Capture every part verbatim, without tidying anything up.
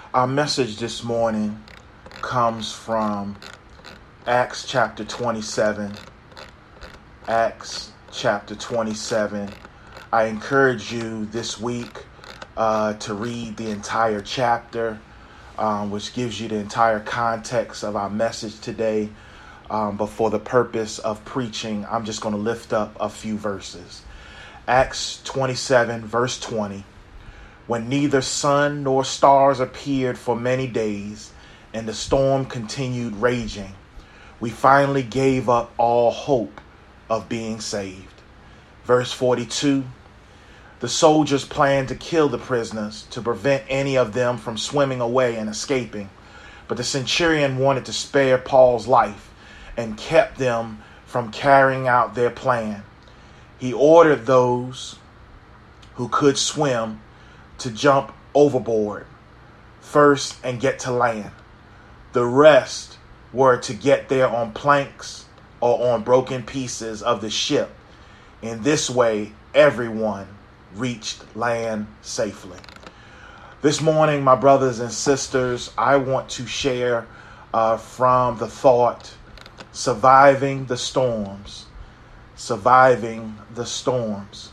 Our message this morning comes from Acts chapter twenty-seven. Acts chapter twenty-seven. I encourage you this week uh, to read the entire chapter, um, which gives you the entire context of our message today. Um, but for the purpose of preaching, I'm just going to lift up a few verses. Acts twenty-seven, verse twenty. When neither sun nor stars appeared for many days, and the storm continued raging, we finally gave up all hope of being saved. Verse forty-two. The soldiers planned to kill the prisoners to prevent any of them from swimming away and escaping. But the centurion wanted to spare Paul's life and kept them from carrying out their plan. He ordered those who could swim to jump overboard first and get to land. The rest were to get there on planks or on broken pieces of the ship. In this way, everyone reached land safely. This morning, my brothers and sisters, I want to share uh, from the thought, surviving the storms, surviving the storms.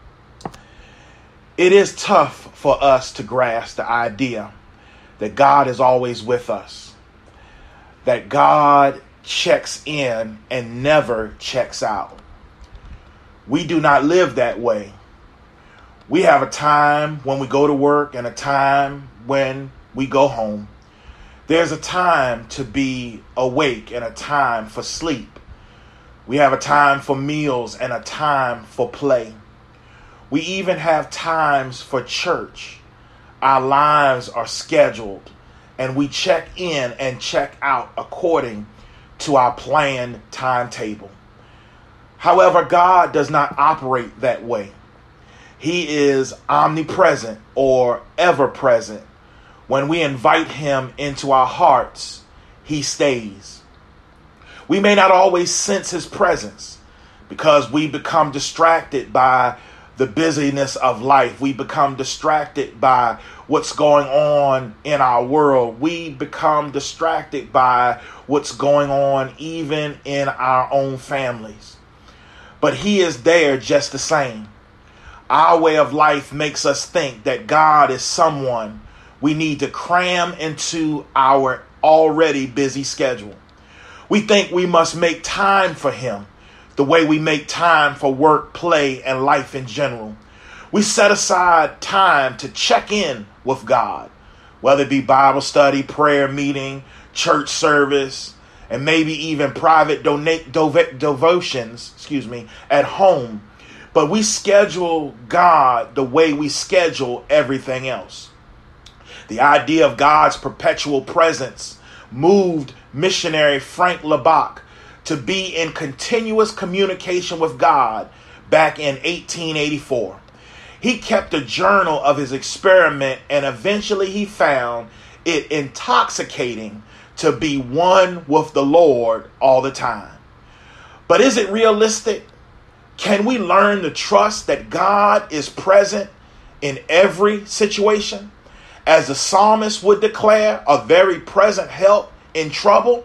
It is tough for us to grasp the idea that God is always with us, that God checks in and never checks out. We do not live that way. We have a time when we go to work and a time when we go home. There's a time to be awake and a time for sleep. We have a time for meals and a time for play. We even have times for church. Our lives are scheduled and we check in and check out according to our planned timetable. However, God does not operate that way. He is omnipresent or ever present. When we invite him into our hearts, he stays. We may not always sense his presence because we become distracted by the busyness of life. We become distracted by what's going on in our world. We become distracted by what's going on even in our own families. But he is there just the same. Our way of life makes us think that God is someone we need to cram into our already busy schedule. We think we must make time for him the way we make time for work, play, and life in general. We set aside time to check in with God, whether it be Bible study, prayer meeting, church service, and maybe even private donate, dov- devotions, excuse me, at home. But we schedule God the way we schedule everything else. The idea of God's perpetual presence moved missionary Frank Laubach to be in continuous communication with God back in eighteen eighty-four. He kept a journal of his experiment and eventually he found it intoxicating to be one with the Lord all the time. But is it realistic? Can we learn to trust that God is present in every situation? As the psalmist would declare, a very present help in trouble.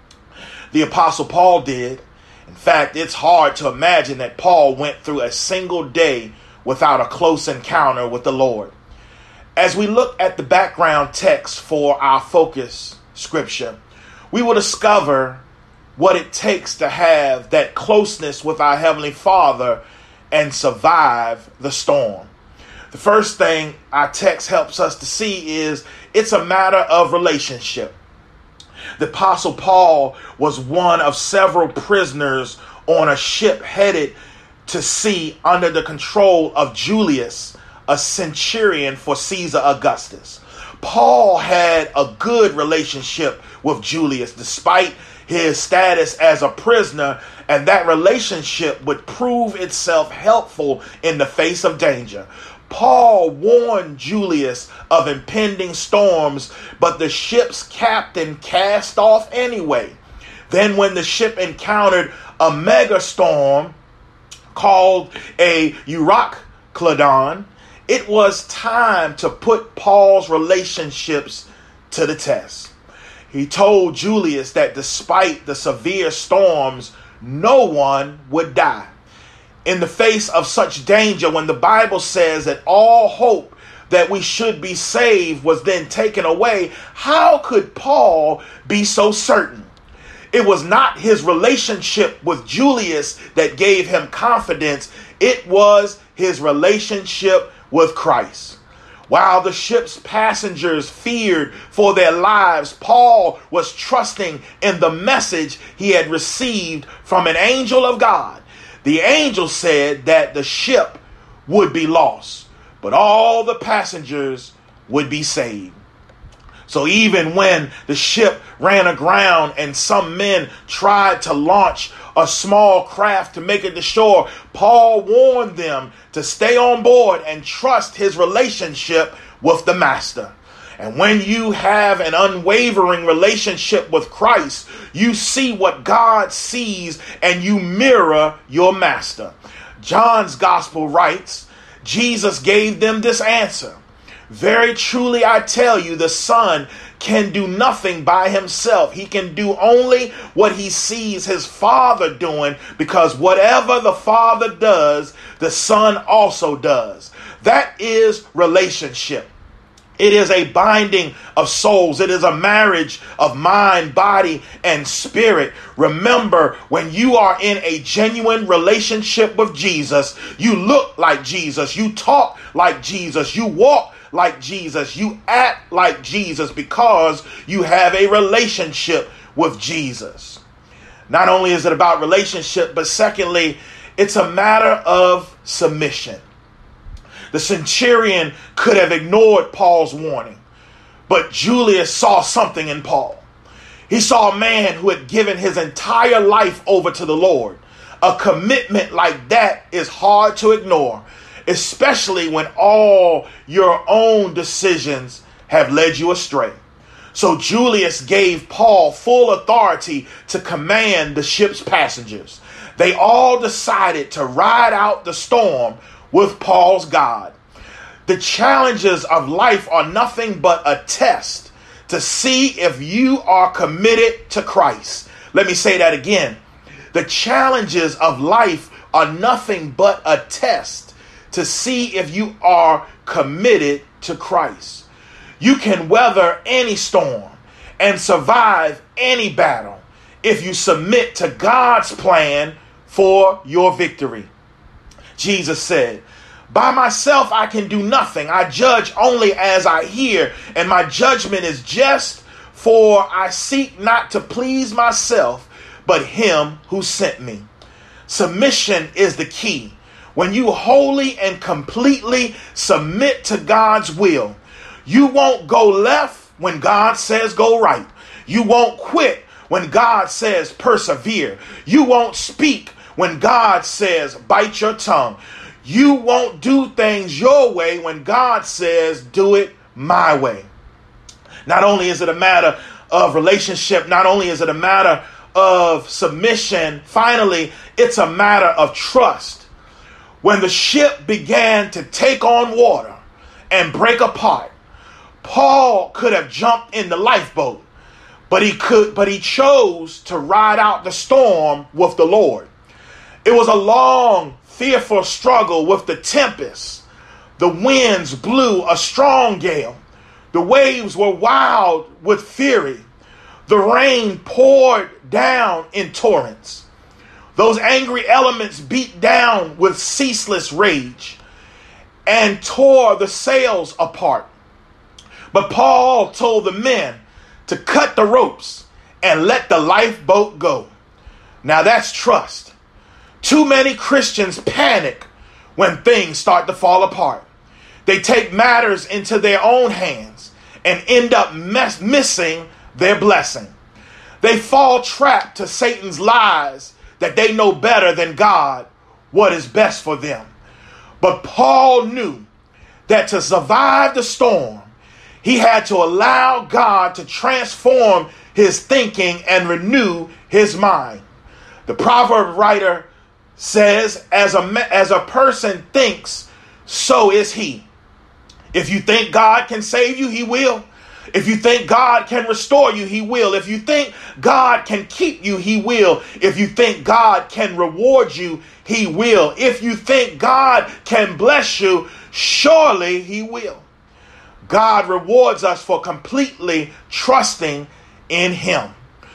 The Apostle Paul did. In fact, it's hard to imagine that Paul went through a single day without a close encounter with the Lord. As we look at the background text for our focus scripture, we will discover what it takes to have that closeness with our Heavenly Father and survive the storm. The first thing our text helps us to see is it's a matter of relationship. The Apostle Paul was one of several prisoners on a ship headed to sea under the control of Julius, a centurion for Caesar Augustus. Paul had a good relationship with Julius despite his status as a prisoner, and that relationship would prove itself helpful in the face of danger. Paul warned Julius of impending storms, but the ship's captain cast off anyway. Then when the ship encountered a mega storm called a Euroclydon, it was time to put Paul's relationships to the test. He told Julius that despite the severe storms, no one would die. In the face of such danger, when the Bible says that all hope that we should be saved was then taken away, how could Paul be so certain? It was not his relationship with Julius that gave him confidence. It was his relationship with Christ. While the ship's passengers feared for their lives, Paul was trusting in the message he had received from an angel of God. The angel said that the ship would be lost, but all the passengers would be saved. So even when the ship ran aground and some men tried to launch a small craft to make it to shore, Paul warned them to stay on board and trust his relationship with the master. And when you have an unwavering relationship with Christ, you see what God sees and you mirror your master. John's gospel writes, Jesus gave them this answer. Very truly, I tell you, the Son can do nothing by himself. He can do only what he sees his Father doing, because whatever the Father does, the Son also does. That is relationship. It is a binding of souls. It is a marriage of mind, body, and spirit. Remember, when you are in a genuine relationship with Jesus, you look like Jesus, you talk like Jesus, you walk like Jesus, you act like Jesus, because you have a relationship with Jesus. Not only is it about relationship, but secondly, it's a matter of submission. The centurion could have ignored Paul's warning, but Julius saw something in Paul. He saw a man who had given his entire life over to the Lord. A commitment like that is hard to ignore, especially when all your own decisions have led you astray. So Julius gave Paul full authority to command the ship's passengers. They all decided to ride out the storm with Paul's God. The challenges of life are nothing but a test to see if you are committed to Christ. Let me say that again. The challenges of life are nothing but a test to see if you are committed to Christ. You can weather any storm and survive any battle if you submit to God's plan for your victory. Jesus said, "By myself I can do nothing. I judge only as I hear, and my judgment is just, for I seek not to please myself, but him who sent me." Submission is the key. When you wholly and completely submit to God's will, you won't go left when God says go right. You won't quit when God says persevere. You won't speak when God says bite your tongue. You won't do things your way when God says do it my way. Not only is it a matter of relationship, not only is it a matter of submission, finally, it's a matter of trust. When the ship began to take on water and break apart, Paul could have jumped in the lifeboat, but he could, but he chose to ride out the storm with the Lord. It was a long, fearful struggle with the tempest. The winds blew a strong gale. The waves were wild with fury. The rain poured down in torrents. Those angry elements beat down with ceaseless rage and tore the sails apart. But Paul told the men to cut the ropes and let the lifeboat go. Now that's trust. Too many Christians panic when things start to fall apart. They take matters into their own hands and end up mess- missing their blessing. They fall trapped to Satan's lies that they know better than God what is best for them. But Paul knew that to survive the storm, he had to allow God to transform his thinking and renew his mind. The proverb writer says, as a, as a person thinks, so is he. If you think God can save you, he will. If you think God can restore you, he will. If you think God can keep you, he will. If you think God can reward you, he will. If you think God can bless you, surely he will. God rewards us for completely trusting in him.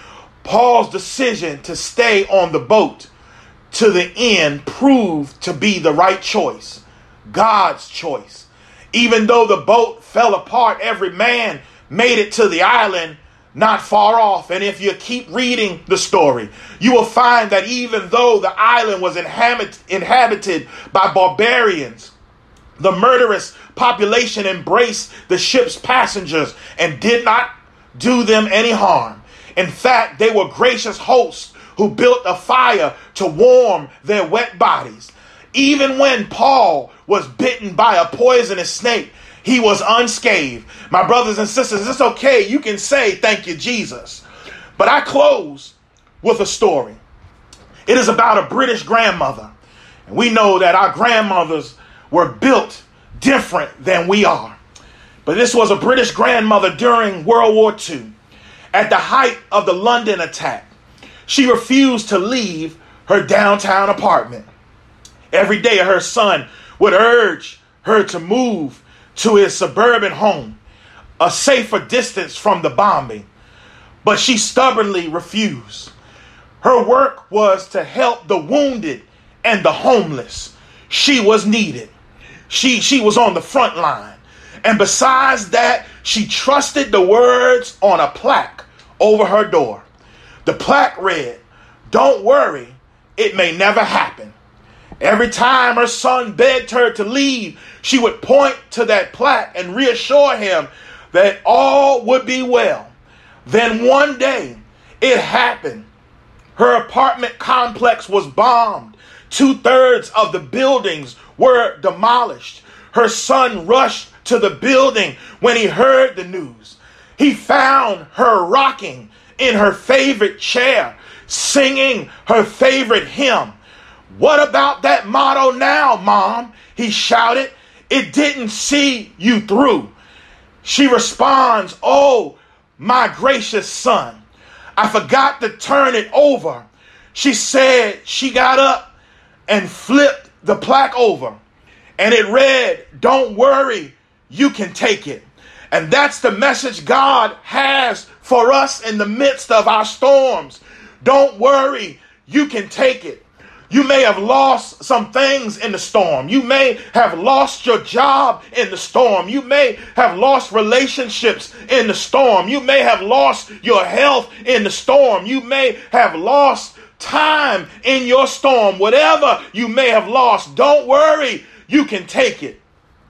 Paul's decision to stay on the boat to the end proved to be the right choice, God's choice. Even though the boat fell apart, every man made it to the island not far off. And if you keep reading the story, you will find that even though the island was inhabit- inhabited by barbarians, the murderous population embraced the ship's passengers and did not do them any harm. In fact, they were gracious hosts who built a fire to warm their wet bodies. Even when Paul was bitten by a poisonous snake, he was unscathed. My brothers and sisters, it's okay. You can say, thank you, Jesus. But I close with a story. It is about a British grandmother. And we know that our grandmothers were built different than we are. But this was a British grandmother during World War Two. At the height of the London attack, she refused to leave her downtown apartment. Every day her son would urge her to move to his suburban home, a safer distance from the bombing. But she stubbornly refused. Her work was to help the wounded and the homeless. She was needed. She, she was on the front line. And besides that, she trusted the words on a plaque over her door. The plaque read, "Don't worry, it may never happen." Every time her son begged her to leave, she would point to that plaque and reassure him that all would be well. Then one day, it happened. Her apartment complex was bombed. Two-thirds of the buildings were demolished. Her son rushed to the building when he heard the news. He found her rocking in her favorite chair, singing her favorite hymn. "What about that motto now, Mom?" he shouted. "It didn't see you through." She responds, "Oh, my gracious son, I forgot to turn it over." She said she got up and flipped the plaque over, and it read, "Don't worry, you can take it." And that's the message God has for us in the midst of our storms. Don't worry, you can take it. You may have lost some things in the storm. You may have lost your job in the storm. You may have lost relationships in the storm. You may have lost your health in the storm. You may have lost time in your storm. Whatever you may have lost, don't worry, you can take it.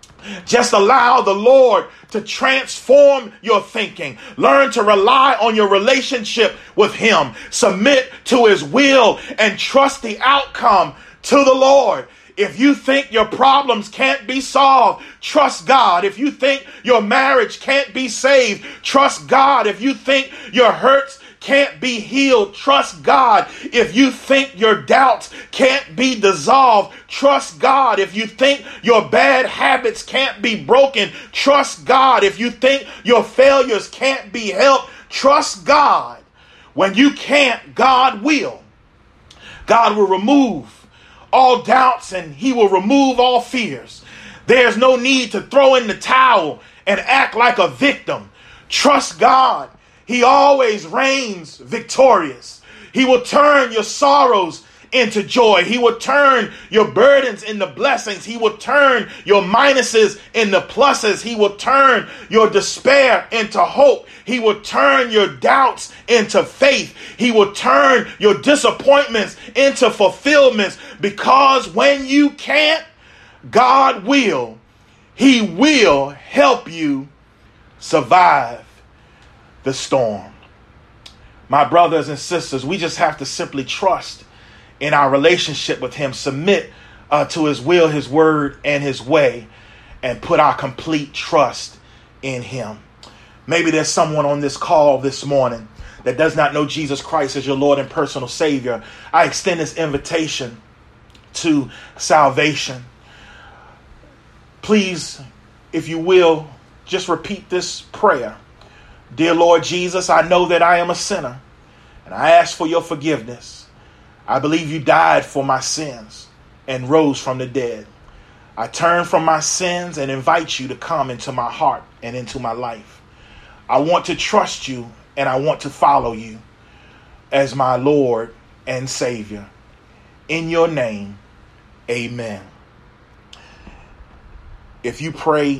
Just allow the Lord to transform your thinking. Learn to rely on your relationship with him. Submit to his will and trust the outcome to the Lord. If you think your problems can't be solved, trust God. If you think your marriage can't be saved, trust God. If you think your hurts can't be healed, trust God. If you think your doubts can't be dissolved, trust God. If you think your bad habits can't be broken, trust God. If you think your failures can't be helped, trust God. When you can't, God will. God will remove all doubts and he will remove all fears. There's no need to throw in the towel and act like a victim. Trust God. He always reigns victorious. He will turn your sorrows into joy. He will turn your burdens into blessings. He will turn your minuses into pluses. He will turn your despair into hope. He will turn your doubts into faith. He will turn your disappointments into fulfillments, because when you can't, God will. He will help you survive the storm. My brothers and sisters, we just have to simply trust in our relationship with him, submit uh, to his will, his word, and his way, and put our complete trust in him. Maybe there's someone on this call this morning that does not know Jesus Christ as your Lord and personal Savior. I extend this invitation to salvation. Please, if you will, just repeat this prayer Dear Lord Jesus, I know that I am a sinner, and I ask for your forgiveness. I believe you died for my sins and rose from the dead. I turn from my sins and invite you to come into my heart and into my life. I want to trust you and I want to follow you as my Lord and Savior. In your name, amen. If you pray